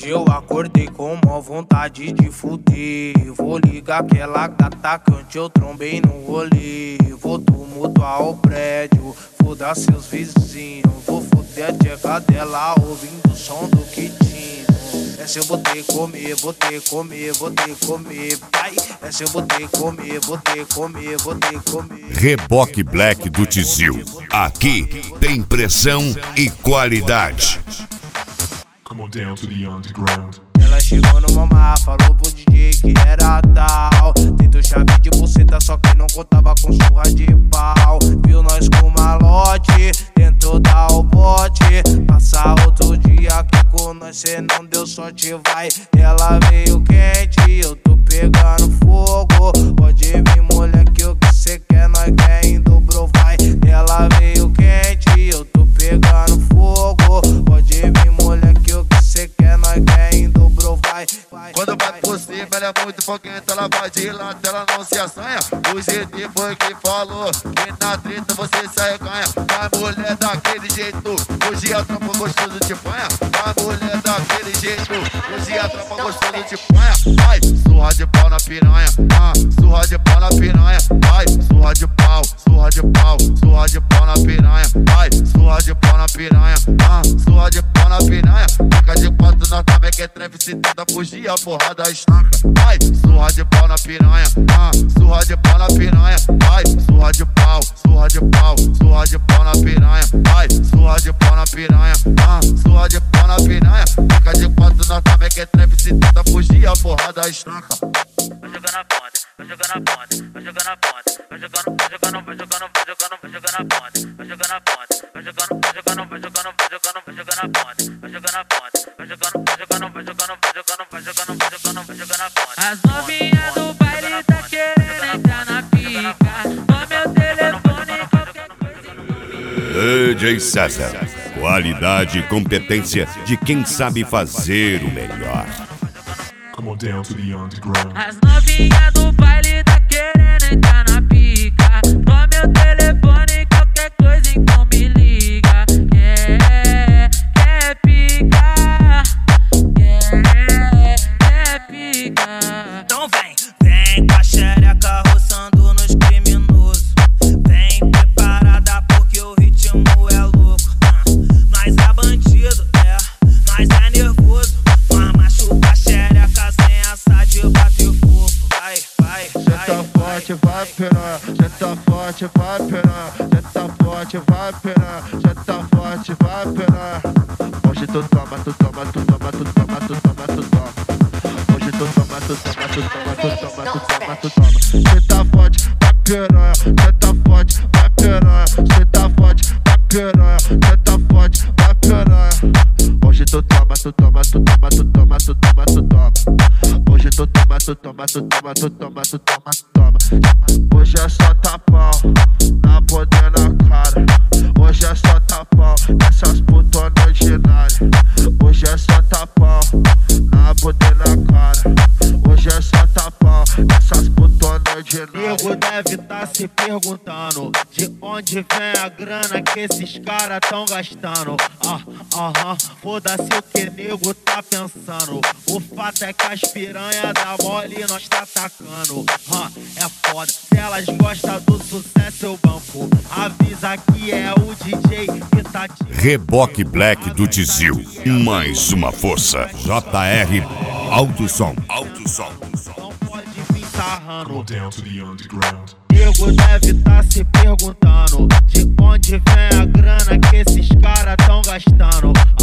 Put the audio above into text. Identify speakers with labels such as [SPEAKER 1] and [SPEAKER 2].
[SPEAKER 1] Hoje eu acordei com mó vontade de fuder. Vou ligar aquela gata que ontem eu trombei no rolê. Vou tumultuar o prédio, foda seus vizinhos. Vou foder a tcheca dela ouvindo o som do Kitinho. Essa eu botei comer, botei comer, botei comer. Pai, essa eu botei comer, botei comer, botei comer.
[SPEAKER 2] Reboque Black do Tizil. Aqui tem pressão e qualidade.
[SPEAKER 3] Come on down to the underground.
[SPEAKER 1] Ela chegou no mamá, falou pro DJ que era tal. Tentou chave de buceta, só que não contava com surra de pau. Viu nós com malote, tentou dar o bote. Passar outro dia aqui com nós, cê não deu sorte, vai. Ela veio quente, eu tô pegando fogo. Pode vir, moleque, o que cê quer, nós quer em dobro, vai. Ela veio quente, eu tô pegando fogo. Pode vir, moleque, o que cê quer, nós quer em dobro, vai.
[SPEAKER 4] Quando vai por cima, ela é muito foguenta, ela vai de lado, ela não se assanha. O GT foi que falou que na treta você se arreganha. A mulher daquele jeito, hoje a tropa gostoso de panha. A mulher daquele jeito, hoje a tropa gostoso de panha. Vai, surra de pau na piranha, surra de pau na piranha. Vai, surra de pau, surra de pau, surra de pau na piranha. Vai, surra de pau na piranha, surra de pau na piranha. Fica de quatro na tabela que é trap, se tenta fugir, a porrada estanca. Vai, surra de pau na piranha, surra de pau na piranha. Vai, surra de pau, surra de pau, surra de pau na piranha. Vai, surra de pau na piranha, surra de pau na piranha. Fica de quatro na tabela que é trap, se tenta fugir, a porrada estanca.
[SPEAKER 5] Vai jogando na ponta, vai jogando na ponta, vai jogando na ponta, vai jogando, vai jogando, vai jogando, vai jogando, vai jogando na ponta, vai jogando na ponta, vai jogando, vai jogando, vai jogando, vai jogando, vai jogando na ponta, vai jogando na ponta, vai jogando, vai jogando, vai jogando, vai jogando, vai jogando, vai jogando, vai jogando na ponta.
[SPEAKER 6] As novinhas do baile tá querendo entrar na pica. No meu telefone qualquer coisa.
[SPEAKER 2] DJ César. Qualidade e competência de quem sabe fazer o melhor.
[SPEAKER 3] Come on down to the underground.
[SPEAKER 6] As novinhas do baile tá querendo entrar na pica. No meu telefone qualquer coisa então me liga. Quer pica, quer pica.
[SPEAKER 1] Então vem com a xereca roçando nos criminosos. Vem preparada porque o ritmo é louco. Mas é bandido, mas é nervoso. Mas machuca a xereca sem essa de bater fofo. Vai, vai,
[SPEAKER 4] Cê tá forte, vai piranha. Cê tá forte, vai piranha. Cê tá forte, vai piranha. Cê tá forte, vai piranha. Hoje tu toma, tu toma, tu toma, tu toma, tu toma, tu toma. Hoje tu toma, tu toma, tu toma, tu toma, tu toma, tu toma. Cê tá forte, vai piranha. Cê tá forte, vai piranha. Cê tá forte, vai piranha. Cê tá forte, vai piranha. Hoje tu toma, tu toma, tu toma, tu toma, tu toma, tu toma. Hoje tu toma, tu toma, tu toma, tu toma, tu toma, tu toma. Hoje é só tapão, na poder na cara. Hoje é só tapão, nessas putas ordinárias. Hoje é só tapão, na poder na cara. Hoje é só tapão, nessas putas ordinárias.
[SPEAKER 7] Nego deve tá se perguntando de onde vem a grana que esses caras tão gastando. Foda-se o que nego tá pensando. O fato é que as piranha da mole nós tá atacando. É foda, se elas gostam do sucesso eu banco. Avisa que é o DJ que tá te...
[SPEAKER 2] Reboque Black do Tizil. Mais uma força. JR Alto Som. Alto Som.
[SPEAKER 7] Não pode vir sarrando.
[SPEAKER 3] Come on down to the underground.
[SPEAKER 7] Nego deve tá se perguntando de onde vem a grana que esses caras tão gastando.